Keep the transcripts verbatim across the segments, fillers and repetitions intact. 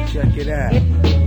Check it out.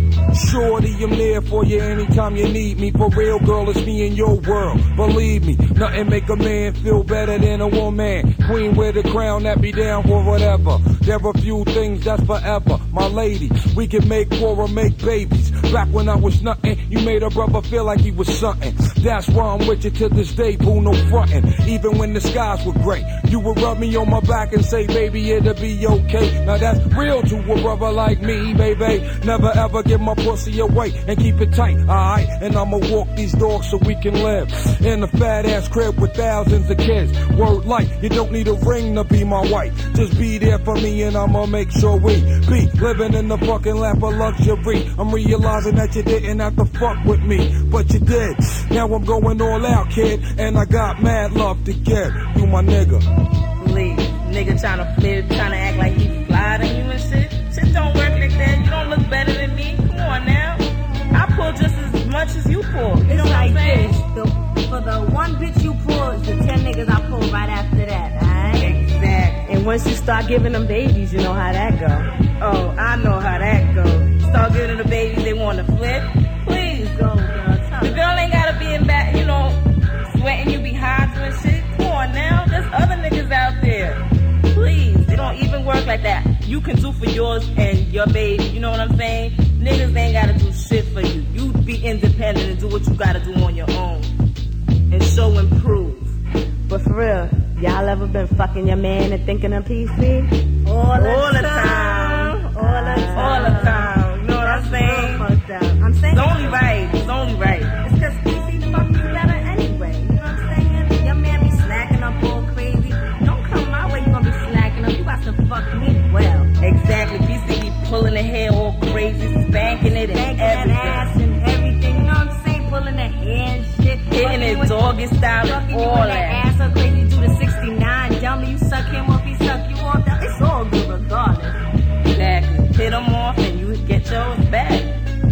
Shorty, I'm there for you anytime you need me. For real, girl, it's me in your world. Believe me, nothing make a man feel better than a woman. Queen with a crown that be down for whatever. There are few things that's forever. My lady, we can make war or make babies. Back when I was nothing, you made a brother feel like he was something. That's why I'm with you to this day, boo, no frontin'. Even when the skies were gray, you would rub me on my back and say, baby, it'll be okay. Now that's real to a brother like me, baby. Never ever give my pussy away and keep it tight, alright? And I'ma walk these dogs so we can live in a fat ass crib with thousands of kids. Word light, you don't need a ring to be my wife. Just be there for me and I'ma make sure we be living in the fucking lap of luxury. I'm realizing that you didn't have to fuck with me, but you did. Now I'm going all out, kid, and I got mad love to give. You my nigga. Please, nigga tryna flip, tryna act like he fly than you and shit. Shit don't work like that. You don't look better than me. Come on now. I pull just as much as you pull. You know what I'm saying? The, for the one bitch you pull, the ten niggas I pull right after that, alright? Exactly. And once you start giving them babies, you know how that go. Oh, I know how that go. Start giving them the babies, they wanna flip. Please go, girl. Tell the girl ain't gotta be in back, you know, sweating you behind you and shit. Come on now. There's other niggas out there. Please, it don't even work like that. You can do for yours and your baby, you know what I'm saying? Niggas ain't gotta do shit for you. You be independent and do what you gotta do on your own. And show and prove. But for real, y'all ever been fucking your man and thinking of P C? All the All the time. time. All the time. All the time. You know what I'm saying? Fucked up. I'm saying It's only right. It's only right. it's cause P C fuck you better anyway. You know what I'm saying? Your man be slacking up all crazy. Don't come my way, you gonna be slacking up. You got to fuck me well. Exactly. P C be pulling the hair all crazy, spanking it and Spanking that everything. ass and everything. You know what I'm saying? Pulling the hair and shit. Hitting it doggy style Fucking and you all with that. ass so crazy. Do the sixty-nine. Dummy, you suck him off, he suck you off. That- It's all good regardless. Exactly. Hit them off and you get yours back.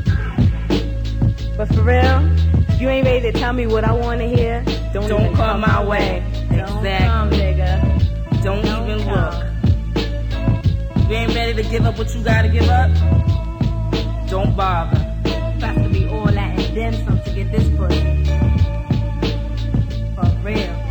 But for real, if you ain't ready to tell me what I want to hear, don't, Don't even come my way. Don't Exactly. come, nigga. Don't, Don't even come. look. You ain't ready to give up what you gotta give up? Don't bother. Got to be all that and then some to get this pussy. For real.